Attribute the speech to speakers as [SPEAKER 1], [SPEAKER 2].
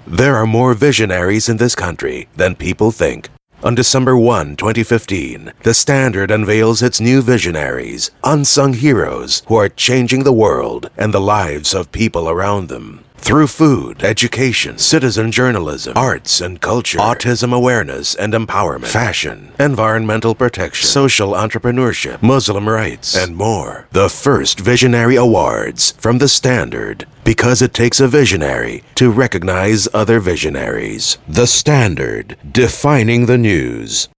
[SPEAKER 1] There are more visionaries in this country than people think. On December 1, 2015, The Standard unveils its new visionaries, unsung heroes who are changing the world and the lives of people around them. Through food, education, citizen journalism, arts and culture, autism awareness and empowerment, fashion, environmental protection, social entrepreneurship, Muslim rights, and more. The first Visionary Awards from The Standard, because it takes a visionary to recognize other visionaries. The Standard, defining the news.